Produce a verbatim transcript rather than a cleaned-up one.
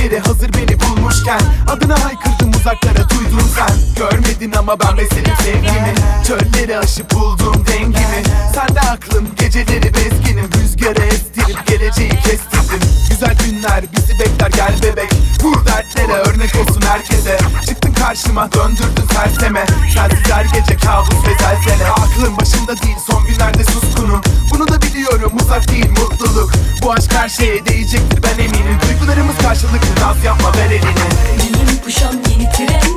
geri hazır beni bulmuşken adına haykırdım uzaklara duydun sen. Görmedin ama ben besledim sevgimi, çölleri aşıp buldum dengimi. Sende aklım geceleri bezginim, rüzgarı estirip geleceği kestirdim. Güzel günler bizi bekler gel bebek, vur dertlere örnek olsun herkese. Çıktın karşıma döndürdün serseme, sensiz her gece kabus ve zelzele. Aklım başında değil son günlerde suskunum, bunu da biliyorum uzak değil mutluluk. Bu aşk her şeye değecektir ben eminim, duygularımız karşılıklı naz yapma ver elini. Yeni puşan yeni tren